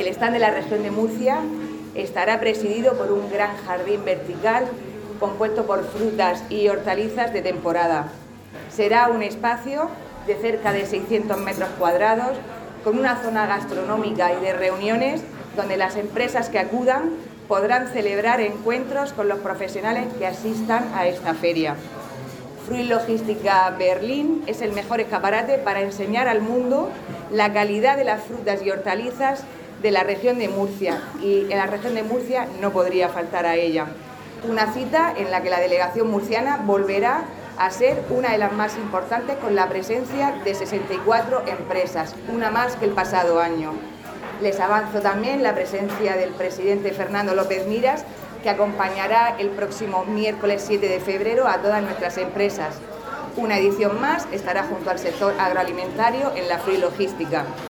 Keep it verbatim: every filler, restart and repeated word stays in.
El stand de la región de Murcia estará presidido por un gran jardín vertical compuesto por frutas y hortalizas de temporada. Será un espacio de cerca de seiscientos metros cuadrados con una zona gastronómica y de reuniones donde las empresas que acudan podrán celebrar encuentros con los profesionales que asistan a esta feria. Fruit Logística Berlín es el mejor escaparate para enseñar al mundo la calidad de las frutas y hortalizas de la región de Murcia, y en la región de Murcia no podría faltar a ella. Una cita en la que la delegación murciana volverá a ser una de las más importantes, con la presencia de sesenta y cuatro empresas, una más que el pasado año. Les avanzo también la presencia del presidente Fernando López Miras, que acompañará el próximo miércoles siete de febrero a todas nuestras empresas. Una edición más estará junto al sector agroalimentario en la Fruit Logística.